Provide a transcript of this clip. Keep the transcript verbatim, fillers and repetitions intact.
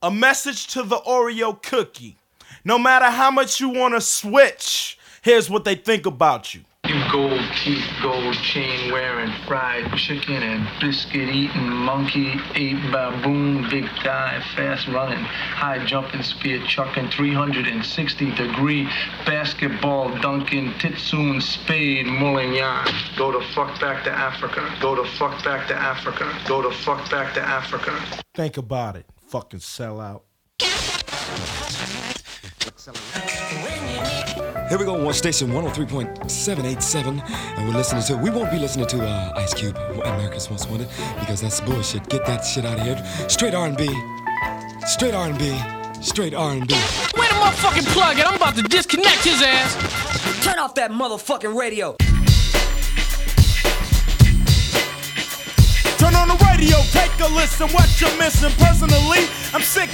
A message to the Oreo cookie. No matter how much you want to switch, here's what they think about you. You gold teeth, gold chain wearing, fried chicken and biscuit eating, monkey ape baboon, big guy, fast running, high jumping, spear chucking, three hundred sixty degree basketball dunking, titsoon spade mulling yarn. Go to fuck back to Africa. Go to fuck back to Africa. Go to fuck back to Africa. Think about it, fucking sellout. Here we go on station one oh three point seven eight seven, and we're listening to, we won't be listening to uh, Ice Cube, America's Most Wanted, because that's bullshit. Get that shit out of here. Straight R and B, straight R and B, straight R and B. Where the motherfucking plug at? I'm about to disconnect his ass. Turn off that motherfucking radio. Turn on the radio, take a listen, what you're missing. Personally, I'm sick